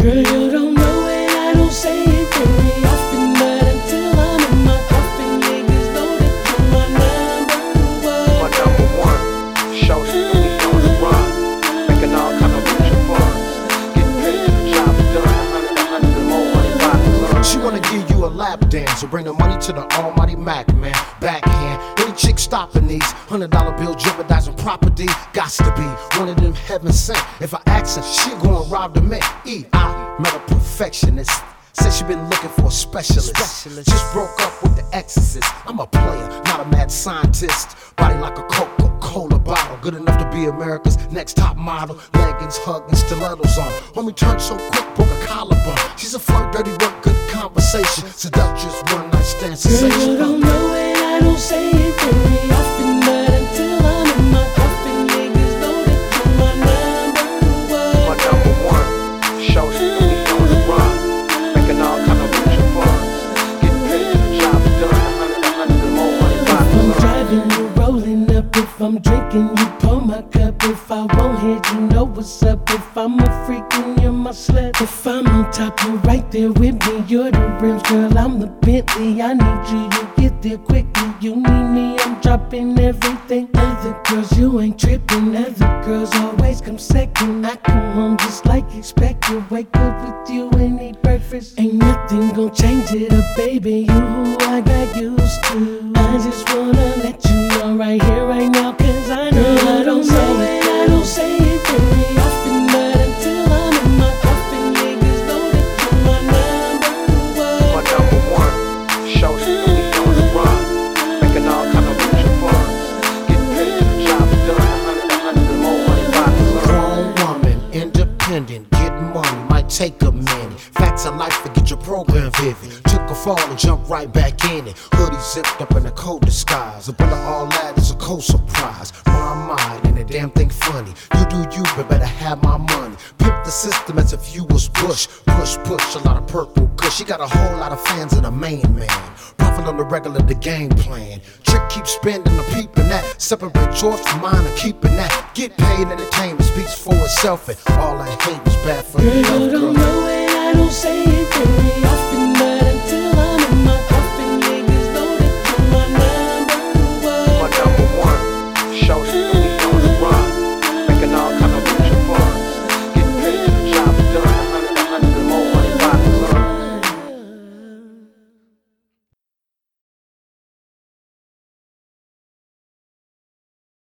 Girl, you don't know it, I don't say it very often, but until I'm in my coffin, niggas know that you're my number one. My number one, show you we on the run, making all kind of mutual funds, getting paid for the job done, 100 and more money by the sun. She wanna give you a lap dance, so bring the money to the almighty Mac, man. Backhand, any chick stopping these $100 bill jeopardizing property. Gots to be one of them heaven sent. If I ask her, she gon' rob the man. I met a perfectionist. Said she been looking for a specialist. Just broke up with the exorcist. I'm a player, not a mad scientist. Body like a Coca-Cola bottle, good enough to be America's next top model. Leggings, hugging, stilettos on. Homie turned so quick, broke a collarbone. She's a flirt, dirty work, good conversation. Seductress, one night stand Girl, you sensation. don't know it, I don't say it very often, but until I'm in my coffin, niggas know that you're my number one. My number one, show you we on the run, making all kind of mutual funds, getting paid for the job done, 100 and more money by If the I'm sun. driving, you rolling up. If I'm drinking, you pour my cup. If I won't hit, you know what's up. If I'm a freak, then you're my slut. If I'm on top, you're right there with me. You're the rims, girl, I'm the Bentley. I need you, you get there quickly. You need me, I'm dropping everything. Other girls, you ain't tripping. Other girls always come second. I come home just like expected. Wake up with you and eat breakfast. Ain't nothing gon' change it up, baby. You who I got used to. I just wanna let you know right here, right now, cause I know I don't say it, I don't say it very often, but until I'm in my coffin, niggas know that you're my number one. My number one, show you we on the run, making all kind of mutual funds, getting paid for the job done, 100 and more money by the sun. Grown woman, independent, get money, might take a minute. Facts of life to get your program vivid. Took a fall and jumped right back in it. Hoodie zipped up in a cold disguise. But all that is a cold surprise. My mind and the damn thing funny. You do you, but better have my money. Pimp the system as if you was Bush. Push, push, a lot of purple kush. She got a whole lot of fans in the main man. Profit on the regular, the game plan. Trick keep spending, the peeping that. Separate yours from mine and keeping that. Get paid, entertainment speaks for itself. And all I hate is bad for Girl, the health, you don't girl. know it, I don't say it very often.